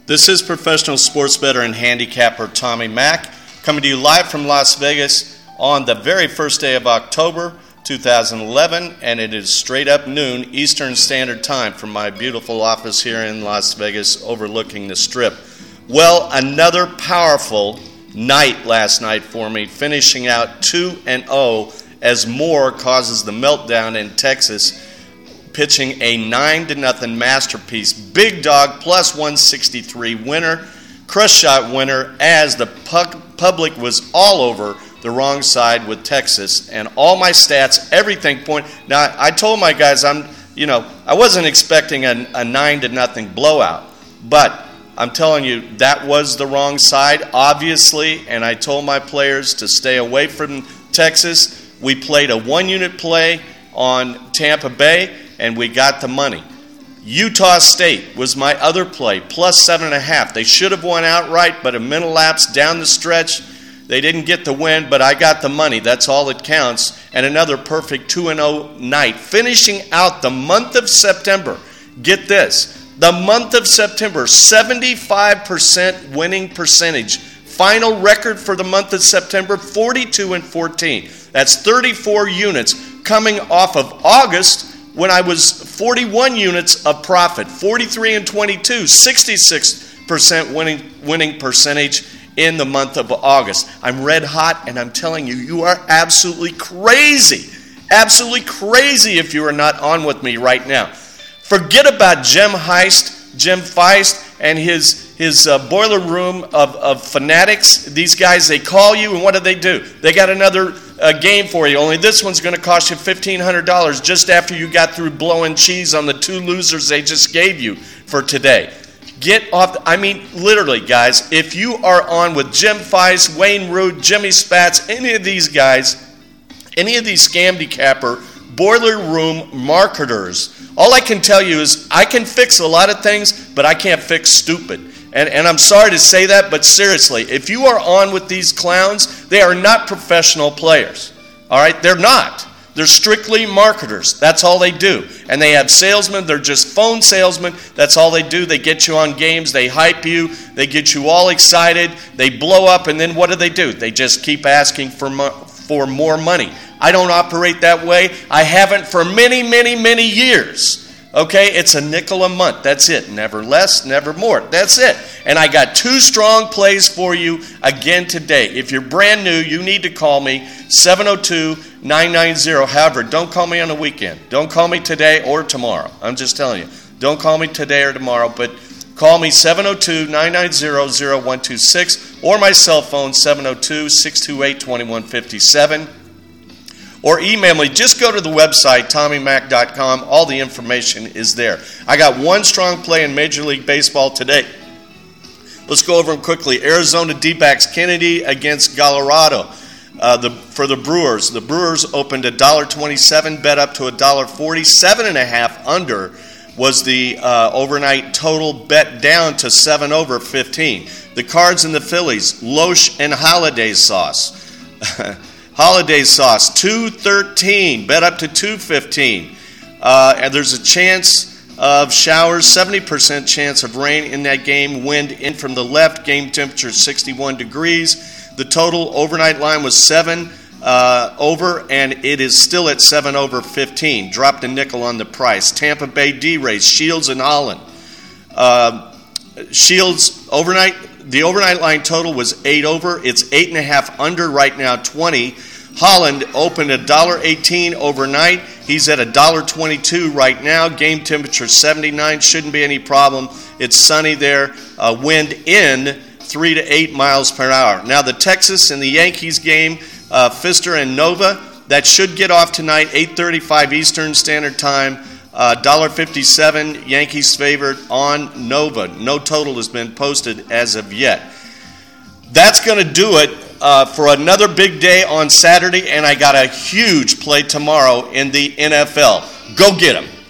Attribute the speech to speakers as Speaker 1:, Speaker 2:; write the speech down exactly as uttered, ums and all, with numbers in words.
Speaker 1: This is professional sports bettor and handicapper Tommy Mack, coming to you live from Las Vegas on the very first day of October two thousand eleven, and it is straight up noon Eastern Standard Time from my beautiful office here in Las Vegas overlooking the Strip. Well, another powerful night last night for me, finishing out two and oh as Moore causes the meltdown in Texas, pitching a nine to nothing masterpiece. Big dog plus one sixty-three winner, crush shot winner, as the pu- public was all over the wrong side with Texas. And all my stats, everything point. Now, I told my guys, I'm, you know, I wasn't expecting a, a nine to nothing blowout, but I'm telling you, that was the wrong side, obviously, and I told my players to stay away from Texas. We played a one-unit play on Tampa Bay, and we got the money. Utah State was my other play, plus seven and a half. They should have won outright, but a mental lapse down the stretch. They didn't get the win, but I got the money. That's all that counts. And another perfect two and oh night, finishing out the month of September. Get this. The month of September, seventy-five percent winning percentage. Final record for the month of September, forty-two and fourteen. That's thirty-four units coming off of August when I was forty-one units of profit. forty-three and twenty-two, sixty-six percent winning winning percentage in the month of August. I'm red hot, and I'm telling you, you are absolutely crazy. Absolutely crazy if you are not on with me right now. Forget about Jim Heist, Jim Feist, and his his uh, boiler room of, of fanatics. These guys, they call you, and what do they do? They got another uh, game for you, only this one's going to cost you fifteen hundred dollars just after you got through blowing cheese on the two losers they just gave you for today. Get off. The, I mean, literally, guys, if you are on with Jim Feist, Wayne Root, Jimmy Spats, any of these guys, any of these scam-decapper, boiler room marketers, all I can tell you is I can fix a lot of things, but I can't fix stupid. And, and I'm sorry to say that, but seriously, if you are on with these clowns, they are not professional players. All right? They're not. They're strictly marketers. That's all they do. And they have salesmen. They're just phone salesmen. That's all they do. They get you on games. They hype you. They get you all excited. They blow up, and then what do they do? They just keep asking for mo- for more money. I don't operate that way. I haven't for many, many, many years. Okay, it's a nickel a month. That's it. Never less, never more. That's it. And I got two strong plays for you again today. If you're brand new, you need to call me, seven oh two, nine nine zero. However, don't call me on the weekend. Don't call me today or tomorrow. I'm just telling you. Don't call me today or tomorrow, but call me seven oh two, nine nine zero, zero one two six or my cell phone, seven oh two, six two eight, two one five seven. Or email me. Just go to the website, tommy mac dot com. All the information is there. I got one strong play in Major League Baseball today. Let's go over them quickly. Arizona D-backs Kennedy against Colorado uh, the, for the Brewers. The Brewers opened one dollar twenty-seven, bet up to one dollar forty. Seven and a half under was the uh, overnight total, bet down to seven over fifteen. The Cards and the Phillies, Loesch and Holiday Sauce. Holiday Sauce, two thirteen, bet up to two fifteen. Uh, and there's a chance of showers, seventy percent chance of rain in that game. Wind in from the left, game temperature sixty-one degrees. The total overnight line was seven uh, over, and it is still at seven over fifteen. Dropped a nickel on the price. Tampa Bay D-Rays, Shields and Holland. Uh, Shields overnight. The overnight line total was eight over. It's eight and a half under right now, twenty. Holland opened one dollar eighteen overnight. He's at one dollar twenty-two right now. Game temperature seventy-nine. Shouldn't be any problem. It's sunny there. Uh, wind in three to eight miles per hour. Now the Texas and the Yankees game, uh, Pfister and Nova, that should get off tonight, eight thirty-five Eastern Standard Time. Uh, one dollar fifty-seven, Yankees favored on Nova. No total has been posted as of yet. That's going to do it uh, for another big day on Saturday, and I got a huge play tomorrow in the N F L. Go get 'em.